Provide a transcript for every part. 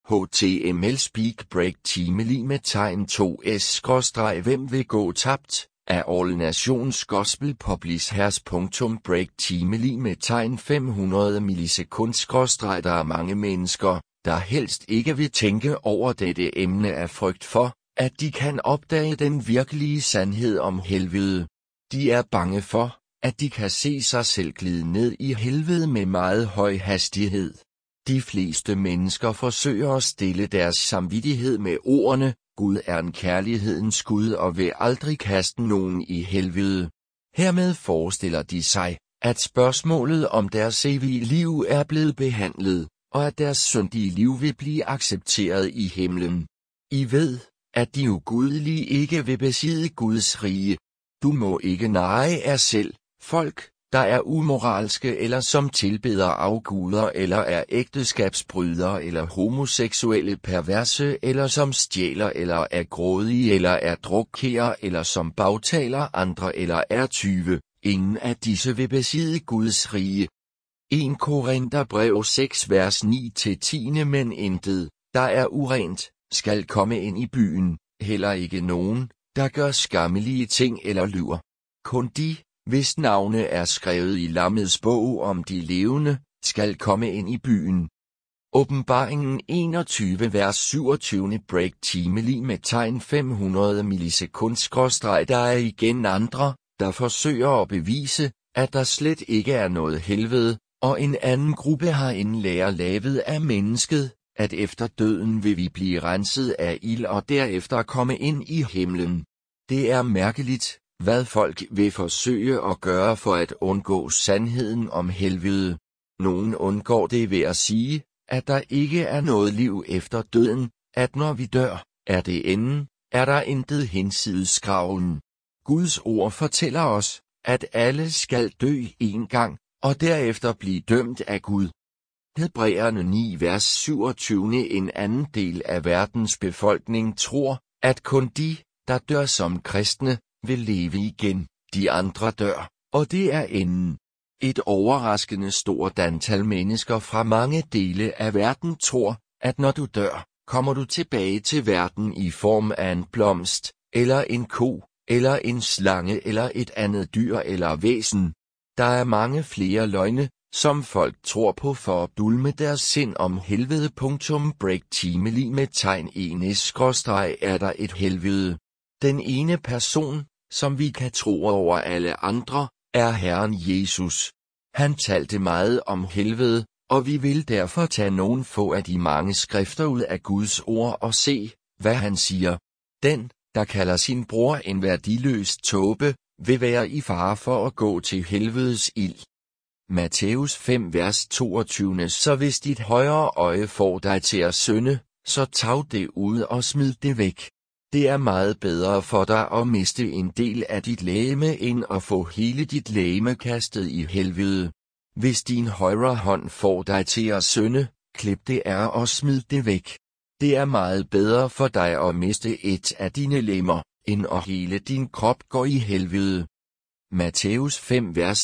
HTML Speak Break Time med tegn 2s-hvem vil gå tabt af All Nations Gospel Publishers. Break time med tegn 500 millisekund. Der er mange mennesker, der helst ikke vil tænke over dette emne af frygt for, at de kan opdage den virkelige sandhed om helvede. De er bange for, at de kan se sig selv glide ned i helvede med meget høj hastighed. De fleste mennesker forsøger at stille deres samvittighed med ordene: Gud er en kærlighedens Gud og vil aldrig kaste nogen i helvede. Hermed forestiller de sig, at spørgsmålet om deres evige liv er blevet behandlet, og at deres syndige liv vil blive accepteret i himlen. I ved, at de ugudelige ikke vil besidde Guds rige. Du må ikke narre jer selv, folk, der er umoralske eller som tilbeder afguder eller er ægteskabsbrydere eller homoseksuelle perverse eller som stjæler eller er grådige eller er drukkerer eller som bagtaler andre eller er tyve. Ingen af disse vil besidde Guds rige. 1 Korintherbrev 6 vers 9-10. Men intet, der er urent, skal komme ind i byen, heller ikke nogen, der gør skammelige ting eller lyver. Kun de, hvis navne er skrevet i Lammets bog om de levende, skal komme ind i byen. Åbenbaringen 21 vers 27. Break time med tegn 500 millisekund. Der er igen andre, der forsøger at bevise, at der slet ikke er noget helvede, og en anden gruppe har en lære lavet af mennesket, at efter døden vil vi blive renset af ild og derefter komme ind i himlen. Det er mærkeligt, hvad folk vil forsøge at gøre for at undgå sandheden om helvede. Nogen undgår det ved at sige, at der ikke er noget liv efter døden, at når vi dør, er det enden, er der intet hinsides graven. Guds ord fortæller os, at alle skal dø en gang, og derefter blive dømt af Gud. Hebræerne 9 vers 27. En anden del af verdens befolkning tror, at kun de, der dør som kristne, vil leve igen. De andre dør, og det er enden. Et overraskende stort antal mennesker fra mange dele af verden tror, at når du dør, kommer du tilbage til verden i form af en blomst, eller en ko, eller en slange eller et andet dyr eller væsen. Der er mange flere løgne, som folk tror på for at dulme deres sind om helvede. Break time med tegn 1s- er der et helvede. Den ene person, som vi kan tro over alle andre, er Herren Jesus. Han talte meget om helvede, og vi vil derfor tage nogle få af de mange skrifter ud af Guds ord og se, hvad han siger. Den, der kalder sin bror en værdiløs tåbe, vil være i fare for at gå til helvedes ild. Matthæus 5 vers 22. Så hvis dit højre øje får dig til at synde, så tag det ud og smid det væk. Det er meget bedre for dig at miste en del af dit legeme, end at få hele dit legeme kastet i helvede. Hvis din højre hånd får dig til at synde, klip det af og smid det væk. Det er meget bedre for dig at miste et af dine lemmer, end at hele din krop går i helvede. Matthæus 5 vers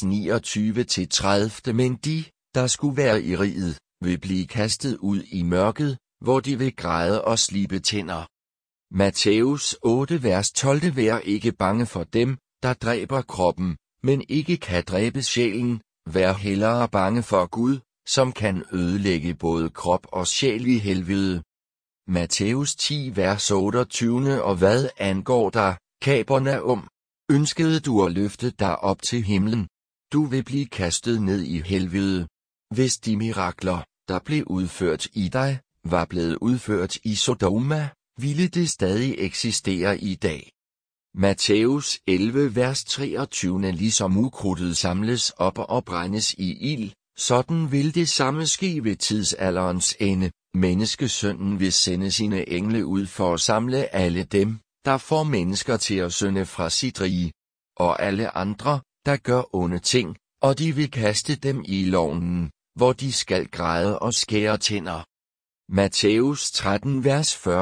29-30. Men de, der skulle være i riget, vil blive kastet ud i mørket, hvor de vil græde og slibe tænder. Matthæus 8 vers 12. Vær ikke bange for dem, der dræber kroppen, men ikke kan dræbe sjælen. Vær hellere bange for Gud, som kan ødelægge både krop og sjæl i helvede. Matthæus 10 vers 28. Og hvad angår dig, Kapernaum, ønskede du at løfte dig op til himlen? Du vil blive kastet ned i helvede. Hvis de mirakler, der blev udført i dig, var blevet udført i Sodoma, ville det stadig eksistere i dag. Matthæus 11 vers 23. Ligesom ukrudtet samles op og brændes i ild, sådan vil det samme ske ved tidsalderens ende. Menneskesønnen vil sende sine engle ud for at samle alle dem, der får mennesker til at synde fra sit rige, og alle andre, der gør onde ting, og de vil kaste dem i ilden, hvor de skal græde og skære tænder. Matthæus 13 vers 40-42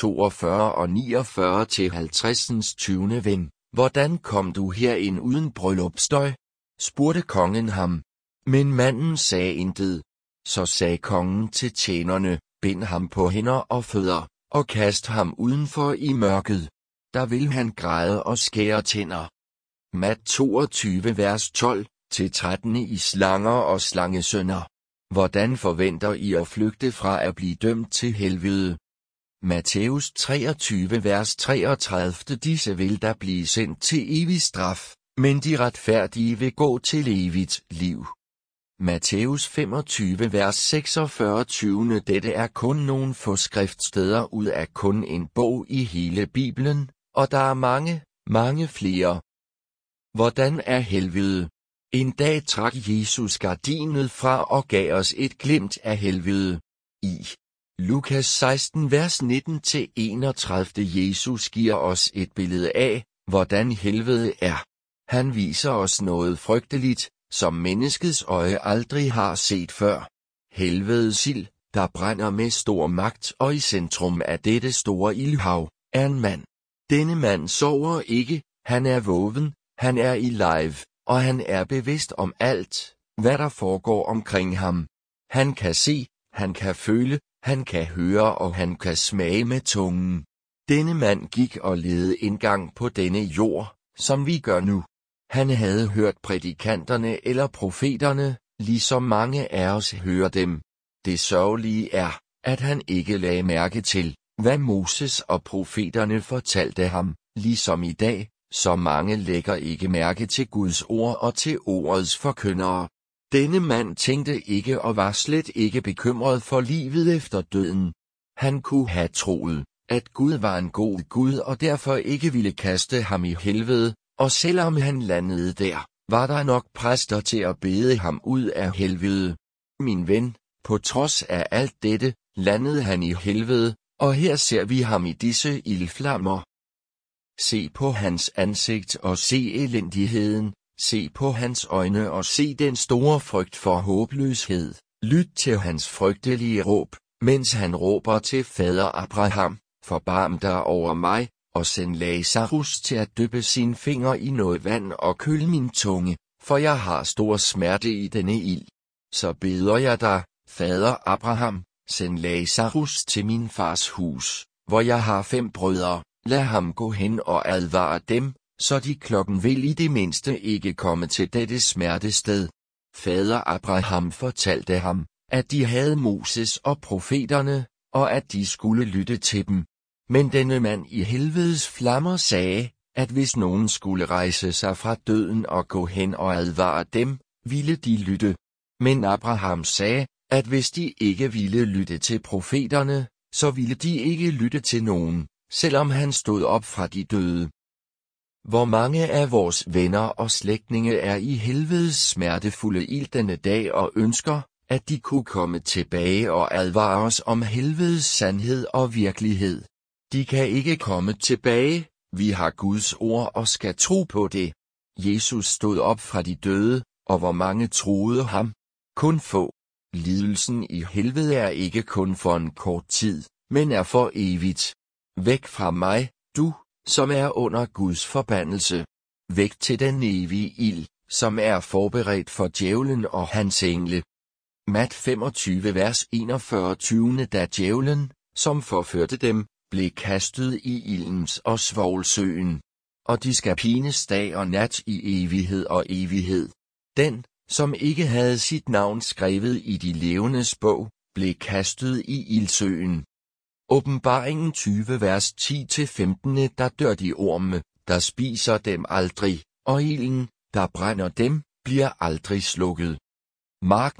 og 49-50. 20. Ven, hvordan kom du herind uden bryllupsstøj? Spurgte kongen ham. Men manden sagde intet. Så sagde kongen til tjenerne, bind ham på hænder og fødder, og kast ham udenfor i mørket. Der vil han græde og skære tænder. Mat 22 vers 12-13 I slanger og slangesønner. Hvordan forventer I at flygte fra at blive dømt til helvede? Matthæus 23 vers 33 Disse vil der blive sendt til evig straf, men de retfærdige vil gå til evigt liv. Matthæus 25 vers 46 20 Dette er kun nogle få skriftsteder ud af kun en bog i hele Bibelen, og der er mange, mange flere. Hvordan er helvede? En dag trak Jesus gardinet fra og gav os et glimt af helvede. I Lukas 16 vers 19-31 Jesus giver os et billede af, hvordan helvede er. Han viser os noget frygteligt, som menneskets øje aldrig har set før. Helvedes ild, der brænder med stor magt, og i centrum af dette store ildhav, er en mand. Denne mand sover ikke, han er vågen, han er i live, og han er bevidst om alt, hvad der foregår omkring ham. Han kan se, han kan føle, han kan høre og han kan smage med tungen. Denne mand gik og led indgang på denne jord, som vi gør nu. Han havde hørt prædikanterne eller profeterne, ligesom mange af os hører dem. Det sørgelige er, at han ikke lagde mærke til, hvad Moses og profeterne fortalte ham, ligesom i dag, så mange lægger ikke mærke til Guds ord og til ordets forkyndere. Denne mand tænkte ikke og var slet ikke bekymret for livet efter døden. Han kunne have troet, at Gud var en god Gud og derfor ikke ville kaste ham i helvede, og selvom han landede der, var der nok præster til at bede ham ud af helvede. Min ven, på trods af alt dette, landede han i helvede, og her ser vi ham i disse ildflammer. Se på hans ansigt og se elendigheden, se på hans øjne og se den store frygt for håbløshed. Lyt til hans frygtelige råb, mens han råber til fader Abraham, forbarm dig over mig, og send Lazarus til at dyppe sin finger i noget vand og køle min tunge, for jeg har stor smerte i denne ild. Så beder jeg dig, fader Abraham, send Lazarus til min fars hus, hvor jeg har 5 brødre, lad ham gå hen og advare dem, så de klokken vil i det mindste ikke komme til dette smertested. Fader Abraham fortalte ham, at de havde Moses og profeterne, og at de skulle lytte til dem. Men denne mand i helvedes flammer sagde, at hvis nogen skulle rejse sig fra døden og gå hen og advare dem, ville de lytte. Men Abraham sagde, at hvis de ikke ville lytte til profeterne, så ville de ikke lytte til nogen, selvom han stod op fra de døde. Hvor mange af vores venner og slægtninge er i helvedes smertefulde ild denne dag og ønsker, at de kunne komme tilbage og advare os om helvedes sandhed og virkelighed. De kan ikke komme tilbage, vi har Guds ord og skal tro på det. Jesus stod op fra de døde, og hvor mange troede ham? Kun få. Lidelsen i helvede er ikke kun for en kort tid, men er for evigt. Væk fra mig, du, som er under Guds forbandelse. Væk til den evige ild, som er forberedt for djævlen og hans engle. Mat 25 vers 41 20 Da djævlen, som forførte dem, blev kastet i ildens og svovlsøen. Og de skal pines dag og nat i evighed og evighed. Den, som ikke havde sit navn skrevet i de levendes bog, blev kastet i ildsøen. Åbenbaringen 20 vers 10-15 Der dør de orme, der spiser dem aldrig, og ilden, der brænder dem, bliver aldrig slukket. Mark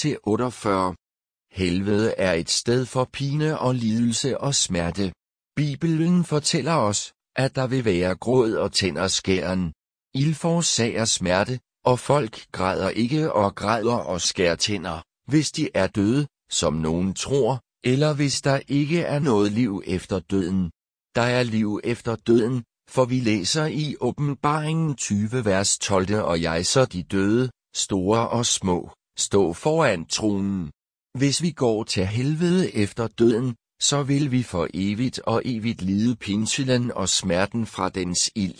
9-48 Helvede er et sted for pine og lidelse og smerte. Bibelen fortæller os, at der vil være gråd og tænderskæren. Ild forårsager smerte, og folk græder ikke og græder og skærer tænder, hvis de er døde, som nogen tror, eller hvis der ikke er noget liv efter døden. Der er liv efter døden, for vi læser i Åbenbaringen 20 vers 12 og jeg så de døde, store og små, stå foran tronen. Hvis vi går til helvede efter døden, så vil vi for evigt og evigt lide pinselen og smerten fra dens ild.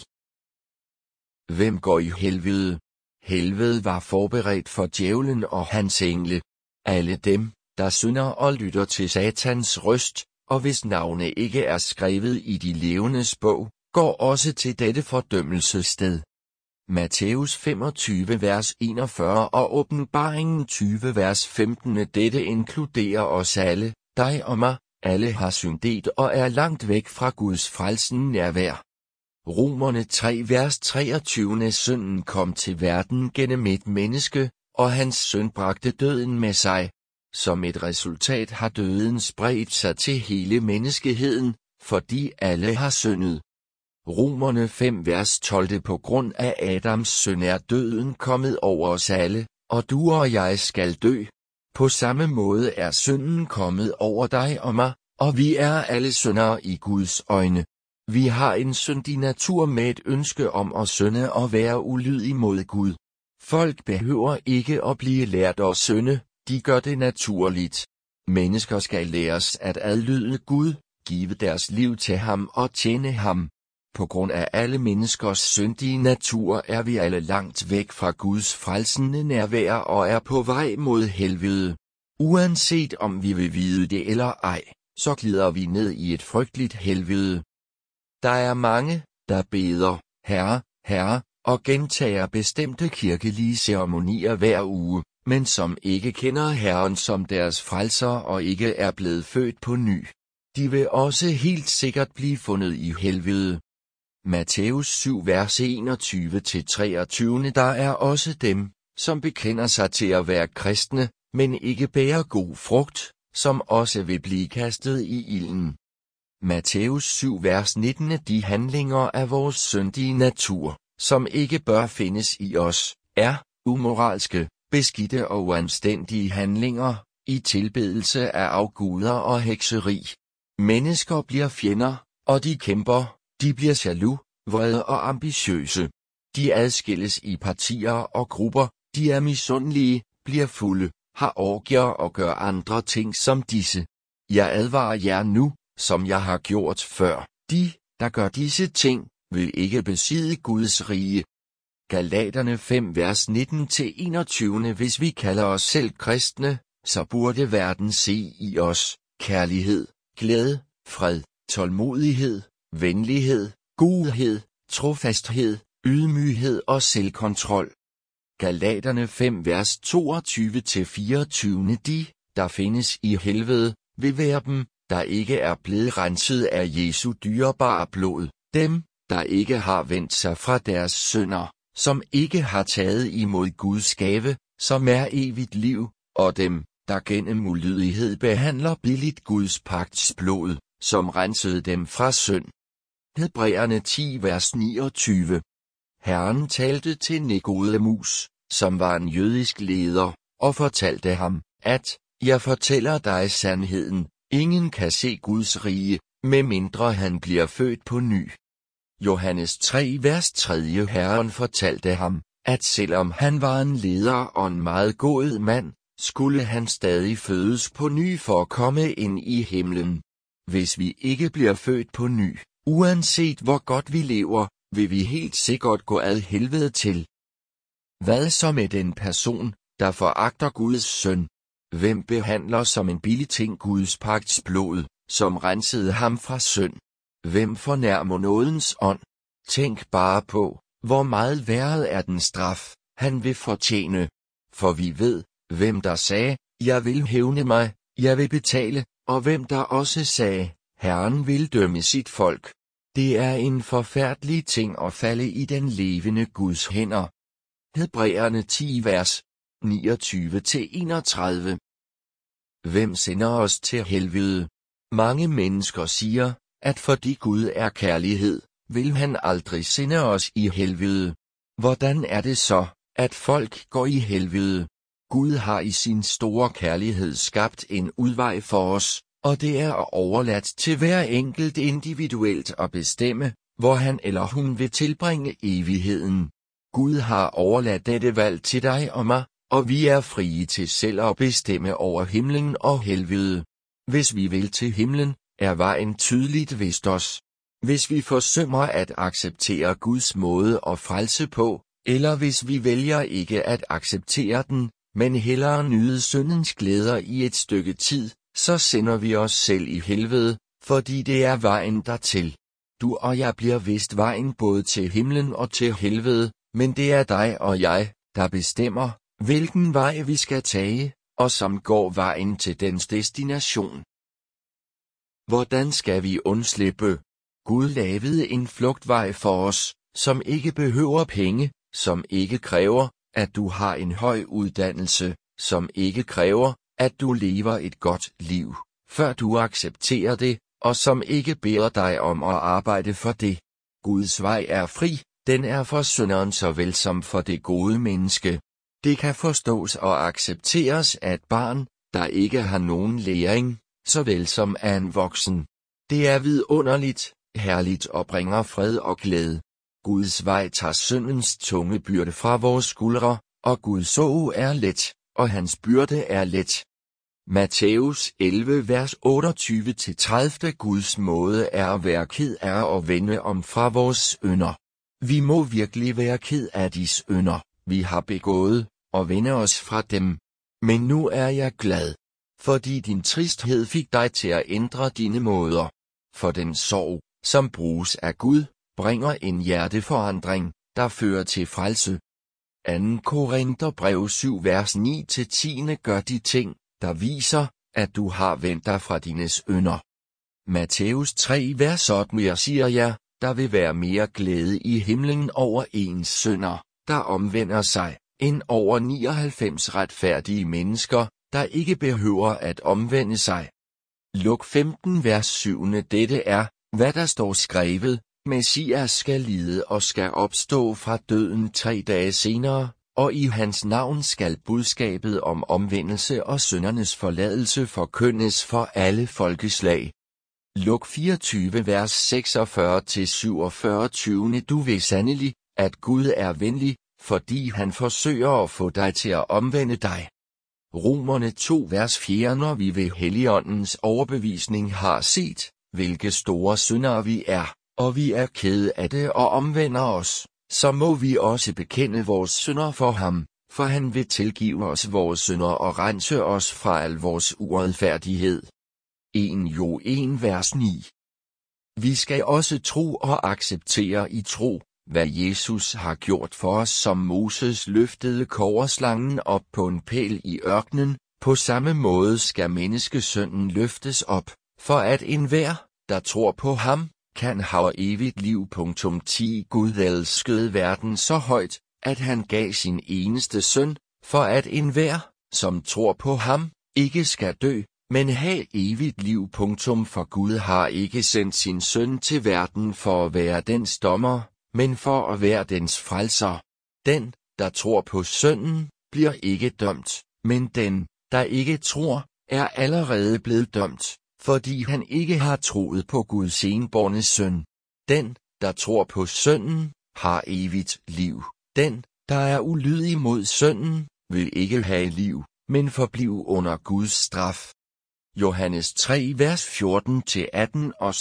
Hvem går i helvede? Helvede var forberedt for djævlen og hans engle. Alle dem, der synder og lytter til Satans røst, og hvis navne ikke er skrevet i de levendes bog, går også til dette fordømmelsessted. Matthæus 25 vers 41 og Åbenbaringen 20 vers 15. Dette inkluderer os alle, dig og mig. Alle har syndet og er langt væk fra Guds frelsen nærvær. Romerne 3 vers 23. Synden kom til verden gennem et menneske, og hans synd bragte døden med sig. Som et resultat har døden spredt sig til hele menneskeheden, fordi alle har syndet. Romerne 5 vers 12. På grund af Adams synd er døden kommet over os alle, og du og jeg skal dø. På samme måde er synden kommet over dig og mig, og vi er alle syndere i Guds øjne. Vi har en syndig natur med et ønske om at synde og være ulydig mod Gud. Folk behøver ikke at blive lært at synde, de gør det naturligt. Mennesker skal læres at adlyde Gud, give deres liv til ham og tjene ham. På grund af alle menneskers syndige natur er vi alle langt væk fra Guds frelsende nærvær og er på vej mod helvede. Uanset om vi vil vide det eller ej, så glider vi ned i et frygteligt helvede. Der er mange, der beder, Herre, Herre, og gentager bestemte kirkelige ceremonier hver uge, men som ikke kender Herren som deres frelser og ikke er blevet født på ny. De vil også helt sikkert blive fundet i helvede. Matthæus 7 vers 21-23. Der er også dem, som bekender sig til at være kristne, men ikke bærer god frugt, som også vil blive kastet i ilden. Matthæus 7 vers 19. De handlinger af vores syndige natur, som ikke bør findes i os, er umoralske, beskidte og uanstændige handlinger, i tilbedelse af afguder og hekseri. Mennesker bliver fjender, og de kæmper, de bliver jaloux, vrede og ambitiøse. De adskilles i partier og grupper, de er misundelige, bliver fulde, har orgier og gør andre ting som disse. Jeg advarer jer nu, som jeg har gjort før, de, der gør disse ting, vil ikke besidde Guds rige. Galaterne 5 vers 19-21. Hvis vi kalder os selv kristne, så burde verden se i os kærlighed, glæde, fred, tålmodighed, venlighed, godhed, trofasthed, ydmyghed og selvkontrol. Galaterne 5 vers 22-24. De, der findes i helvede, vil være dem, der ikke er blevet renset af Jesu dyrebare blod, dem, der ikke har vendt sig fra deres synder, som ikke har taget imod Guds gave, som er evigt liv, og dem, der gennem ulydighed behandler billigt Guds pagts blod, som rensede dem fra synd. Hebræerne 10 vers 29. Herren talte til Nikodemus, som var en jødisk leder, og fortalte ham, at, jeg fortæller dig sandheden, ingen kan se Guds rige, medmindre han bliver født på ny. Johannes 3 vers 3. Herren fortalte ham, at selvom han var en leder og en meget god mand, skulle han stadig fødes på ny for at komme ind i himlen. Hvis vi ikke bliver født på ny, uanset hvor godt vi lever, vil vi helt sikkert gå ad helvede til. Hvad så med den person, der foragter Guds søn? Hvem behandler som en billig ting Guds pagts blod, som rensede ham fra synd? Hvem fornærmer nådens ånd? Tænk bare på, hvor meget værre er den straf, han vil fortjene. For vi ved, hvem der sagde, jeg vil hævne mig, jeg vil betale, og hvem der også sagde, Herren vil dømme sit folk. Det er en forfærdelig ting at falde i den levende Guds hænder. Hebræerne 10 vers 29-31. Hvem sender os til helvede? Mange mennesker siger, at fordi Gud er kærlighed, vil han aldrig sende os i helvede. Hvordan er det så, at folk går i helvede? Gud har i sin store kærlighed skabt en udvej for os, og det er overladt til hver enkelt individuelt at bestemme, hvor han eller hun vil tilbringe evigheden. Gud har overladt dette valg til dig og mig, og vi er frie til selv at bestemme over himlen og helvede. Hvis vi vil til himlen, er vejen tydeligt vist os. Hvis vi forsømmer at acceptere Guds måde at frelse på, eller hvis vi vælger ikke at acceptere den, men hellere nyde syndens glæder i et stykke tid, så sender vi os selv i helvede, fordi det er vejen dertil. Du og jeg bliver vist vejen både til himlen og til helvede, men det er dig og jeg, der bestemmer, hvilken vej vi skal tage, og som går vejen til dens destination. Hvordan skal vi undslippe? Gud lavede en flugtvej for os, som ikke behøver penge, som ikke kræver, at du har en høj uddannelse, som ikke kræver, at du lever et godt liv, før du accepterer det, og som ikke beder dig om at arbejde for det. Guds vej er fri, den er for synderen såvel som for det gode menneske. Det kan forstås og accepteres af et barn, der ikke har nogen læring, såvel som af en voksen. Det er vidunderligt, herligt og bringer fred og glæde. Guds vej tager syndens tunge byrde fra vores skuldre, og Guds åg er let, og hans byrde er let. Matthæus 11 vers 28-30. Guds måde er at være ked af at vende om fra vores synder. Vi må virkelig være ked af de synder, vi har begået, og vende os fra dem. Men nu er jeg glad, fordi din tristhed fik dig til at ændre dine måder. For den sorg, som bruges af Gud, bringer en hjerteforandring, der fører til frelse. 2. Korintherbrev 7 vers 9-10 gør de ting, der viser, at du har vendt dig fra dine synder. Matthæus 3 vers 8 siger jeg, der vil være mere glæde i himlen over ens synder, der omvender sig, end over 99 retfærdige mennesker, der ikke behøver at omvende sig. Luk 15 vers 7. Dette er, hvad der står skrevet, Messias skal lide og skal opstå fra døden 3 dage senere, og i hans navn skal budskabet om omvendelse og syndernes forladelse forkyndes for alle folkeslag. Luk 24 vers 46-47. Du ved sandelig, at Gud er venlig, fordi han forsøger at få dig til at omvende dig. Romerne 2 vers 4. Når vi ved Helligåndens overbevisning har set, hvilke store syndere vi er, og vi er kede af det og omvender os, så må vi også bekende vores synder for ham, for han vil tilgive os vores synder og rense os fra al vores uretfærdighed. 1 vers 9. Vi skal også tro og acceptere i tro, hvad Jesus har gjort for os, som Moses løftede kobberslangen op på en pæl i ørkenen, på samme måde skal menneskesønnen løftes op, for at enhver, der tror på ham, kan have evigt liv. 10 Gud elskede verden så højt, at han gav sin eneste søn, for at enhver, som tror på ham, ikke skal dø, men have evigt liv. For Gud har ikke sendt sin søn til verden for at være dens dommer, men for at være dens frelser. Den, der tror på sønnen, bliver ikke dømt, men den, der ikke tror, er allerede blevet dømt, fordi han ikke har troet på Guds enbårne søn. Den, der tror på sønnen, har evigt liv. Den, der er ulydig mod sønnen, vil ikke have liv, men forblive under Guds straf. Johannes 3 vers 14-18 og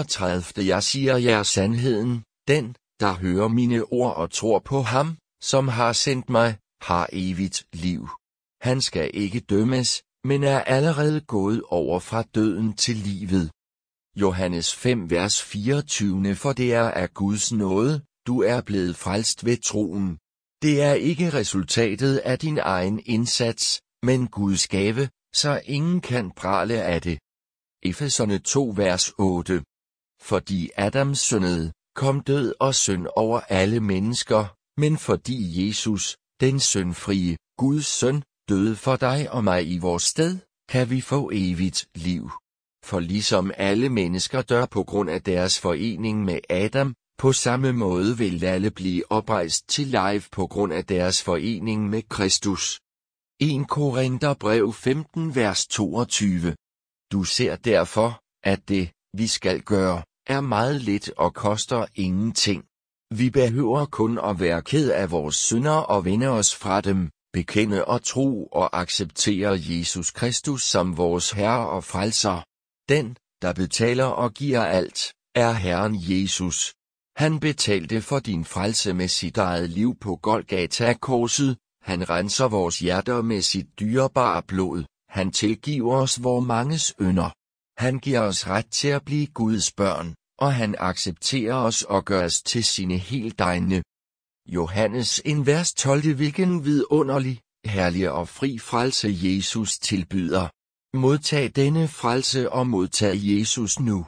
36. Jeg siger jer sandheden, den, der hører mine ord og tror på ham, som har sendt mig, har evigt liv. Han skal ikke dømmes, men er allerede gået over fra døden til livet. Johannes 5 vers 24. For det er af Guds nåde, du er blevet frelst ved troen. Det er ikke resultatet af din egen indsats, men Guds gave, så ingen kan prale af det. Efeserne 2 vers 8. Fordi Adam syndede, kom død og synd over alle mennesker, men fordi Jesus, den syndfrie, Guds søn, døde for dig og mig i vores sted, kan vi få evigt liv. For ligesom alle mennesker dør på grund af deres forening med Adam, på samme måde vil alle blive oprejst til life på grund af deres forening med Kristus. 1 Korintherbrev 15 vers 22. Du ser derfor, at det, vi skal gøre, er meget let og koster ingenting. Vi behøver kun at være ked af vores synder og vende os fra dem, bekende og tro og acceptere Jesus Kristus som vores Herre og Frelser. Den, der betaler og giver alt, er Herren Jesus. Han betalte for din frelse med sit eget liv på Golgata-korset. Han renser vores hjerter med sit dyrebare blod. Han tilgiver os vor manges ynder. Han giver os ret til at blive Guds børn, og han accepterer os og gør os til sine helt egne. Johannes 1 vers 12. Hvilken vidunderlig, herlig og fri frelse Jesus tilbyder. Modtag denne frelse og modtag Jesus nu.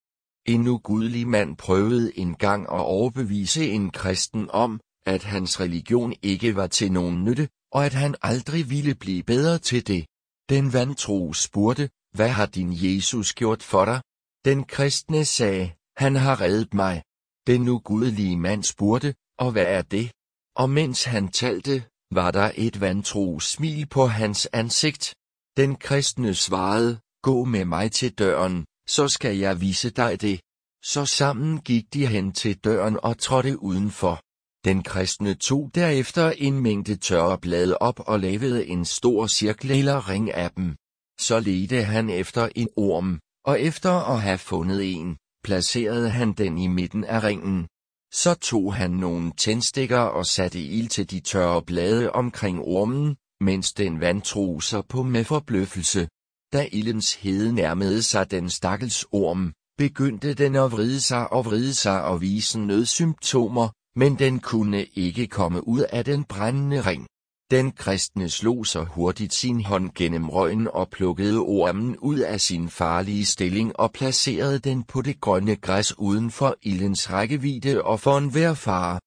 En ugudelig mand prøvede engang at overbevise en kristen om, at hans religion ikke var til nogen nytte, og at han aldrig ville blive bedre til det. Den vantro spurgte, hvad har din Jesus gjort for dig? Den kristne sagde, han har reddet mig. Den ugudelige mand spurgte, og hvad er det? Og mens han talte, var der et vantro smil på hans ansigt. Den kristne svarede, gå med mig til døren, så skal jeg vise dig det. Så sammen gik de hen til døren og trådte udenfor. Den kristne tog derefter en mængde tørre blade op og lavede en stor cirkel eller ring af dem. Så ledte han efter en orm, og efter at have fundet en, placerede han den i midten af ringen. Så tog han nogle tændstikker og satte ild til de tørre blade omkring ormen, mens den vantro så på med forbløffelse. Da ildens hede nærmede sig den stakkels orm, begyndte den at vride sig og vise nødsymptomer, men den kunne ikke komme ud af den brændende ring. Den kristne slog så hurtigt sin hånd gennem røgen og plukkede ormen ud af sin farlige stilling og placerede den på det grønne græs uden for ildens rækkevidde og for enhver fare.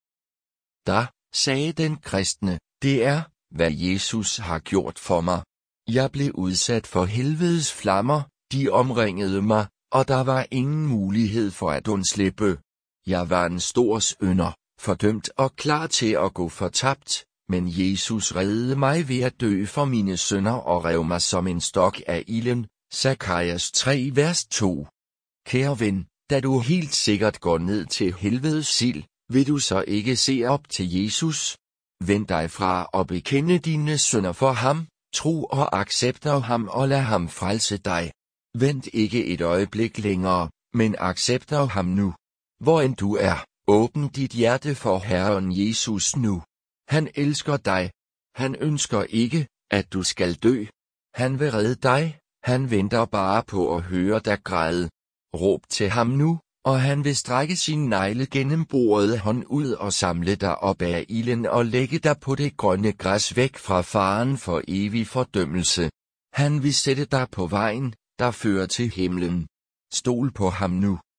Da, sagde den kristne, det er, hvad Jesus har gjort for mig. Jeg blev udsat for helvedes flammer, de omringede mig, og der var ingen mulighed for at undslippe. Jeg var en stor synder, fordømt og klar til at gå fortabt, men Jesus reddede mig ved at dø for mine synder og rev mig som en stok af ilden. Zacharias 3 vers 2. Kære ven, da du helt sikkert går ned til helvedes ild, vil du så ikke se op til Jesus? Vend dig fra og bekende dine synder for ham, tro og accepter ham og lad ham frelse dig. Vent ikke et øjeblik længere, men accepter ham nu. Hvor end du er, åbn dit hjerte for Herren Jesus nu. Han elsker dig. Han ønsker ikke, at du skal dø. Han vil redde dig. Han venter bare på at høre dig græde. Råb til ham nu, og han vil strække sin negle gennem bordet hånd ud og samle dig op af ilden og lægge dig på det grønne græs væk fra faren for evig fordømmelse. Han vil sætte dig på vejen, der fører til himlen. Stol på ham nu.